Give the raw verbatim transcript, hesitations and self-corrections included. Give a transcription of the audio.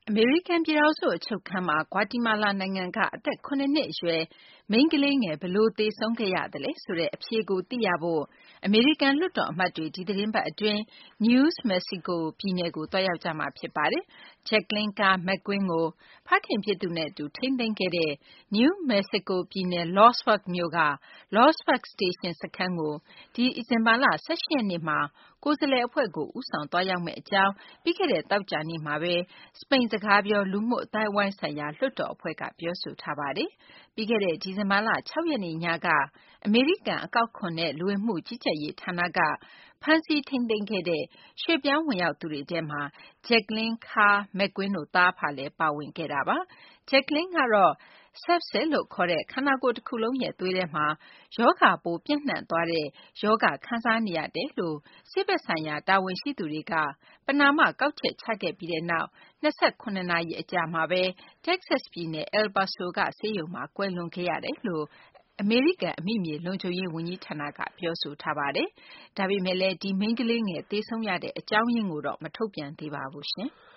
အမေရိကန်ပြည်ထောင်စုအချုပ်ခန်းမှာ ဂွါတီမာလာနိုင်ငံကအသက် ၇ နှစ်အရွယ်မိန်းကလေးငယ်ဘယ်လိုသေဆုံးခဲ့ရသလဲဆိုတဲ့အဖြေကိုသိရဖို့အမေရိကန်လွှတ်တော်အမတ်တွေဒီသီတင်းပတ်အတွင်း New Mexico ပြည်နယ်ကိုသွားရောက်ကြမှာဖြစ်ပါတယ်။ Jacqueline Carr McQueen ကိုဖခင်ဖြစ်သူနဲ့အတူထိန်းသိမ်းခဲ့တဲ့ New Mexico ပြည်နယ် Los Feliz မြို့က Los Feliz Station စခန်းကို ဒီဇင်ဘာလ ၁၈ ရက်နေ့မှာ ကိုယ်စားလှယ်အဖွဲ့ကို ဦးဆောင်သွားရောက်မယ့်အကြောင်း ပြီးခဲ့တဲ့သောကြာနေ့မှာပဲ စပိန်စကားပြောလူမှုအသိုင်းအဝိုင်းဆိုင်ရာလွှတ်တော်အဖွဲ့ကပြောဆိုထားပါတယ်။ ပြီးခဲ့တဲ့ဒီဇင်ဘာလ ၆ ရက်နေ့ညကအမေရိကန်အကောက်ခွန်နဲ့လူဝင်မှုကြီးကြပ်ရေးဌာနကဖမ်းဆီးထိန်းသိမ်းခဲ့တဲ့ရွှေ့ပြောင်းဝင်ရောက်သူတွေထဲမှာ Jacqueline Carr McQueen တို့သားအဖလည်းပါဝင်ခဲ့တာပါ။ Jacqueline ကတော့ sepsis လို့ခေါ်တဲ့ ခန္ဓာကိုယ်တခုလုံးရဲ့သွေးထဲမှာရောဂါပိုးပျံ့နှံ့သွားတဲ့ရောဂါခံစားနေရတယ်လို့ဆေးဘက်ဆိုင်ရာတာဝန်ရှိသူတွေကပဏာမကောက်ချက်ချခဲ့ပြီးနောက်၂၇ နာရီအကြာမှာပဲ Texas ပြည်နယ် El Paso ကဆေးရုံမှာကွယ်လွန်ခဲ့ရတယ်လို့အမေရိကန်အမိမြေလုံခြုံရေးဝန်ကြီးဌာနကပြောဆိုထားပါတယ်။ ဒါပေမယ့်လည်းဒီမိန်းကလေးငယ်သေဆုံးရတဲ့အကြောင်းရင်းကိုတော့မထုတ်ပြန်သေးပါဘူး။